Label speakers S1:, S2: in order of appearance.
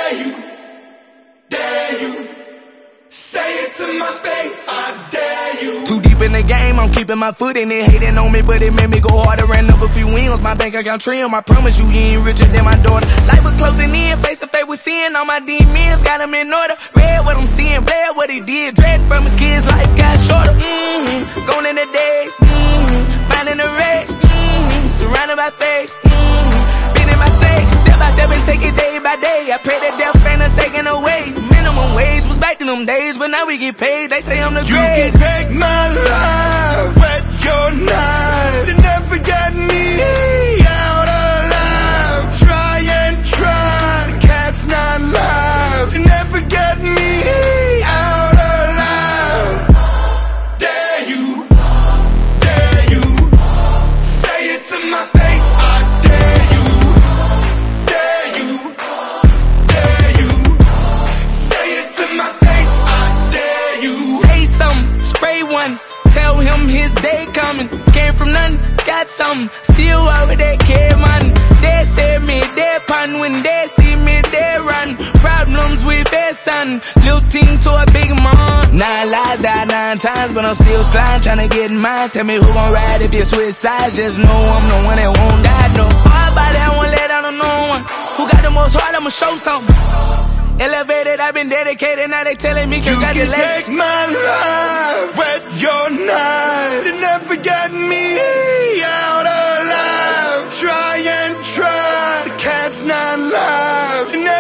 S1: dare you, dare you. Say it to my face, I dare you.
S2: Too deep in the game, I'm keeping my foot in it. Hating on me, but it made me go harder. Ran up a few wins, my bank account trim. I promise you, he ain't richer than my daughter. Life was closing in, face to face with sin. All my demons, got them in order. Read what I'm seeing, read what he did. Dread from his kids, life got shorter. Gone in the days, minding the race. Surrounded by fakes, beating my stakes. Step by step and take it day by day. I pray that death ain't us taken away. Minimum wage was back in them days, but now we get paid. They say I'm the great.
S1: You can take my life, wet your knife. You never get me out alive. Try and try, the cat's not live. You never get me out alive. Dare you, dare you. Say it to my face, I dare you, dare you, dare you. Say it to my face, I dare you.
S2: Say something, spray one. Tell him his day coming. Came from nothing, got something. Still over there, care man. They say me, they pun. When they see me, they run. Problems with their son. Little team to a big man. 9 lives, died 9 times, but I'm still sliding, trying to get mine. Tell me who gon' ride if you switch sides. Just know I'm the one that won't die. No hard body, I won't let down on no one. Who got the most heart, I'ma show something. Elevated, I've been dedicated, now they telling me congratulations.
S1: You can take my life, wet your knife. You never get me out alive. Try and try, the cat's not live. You never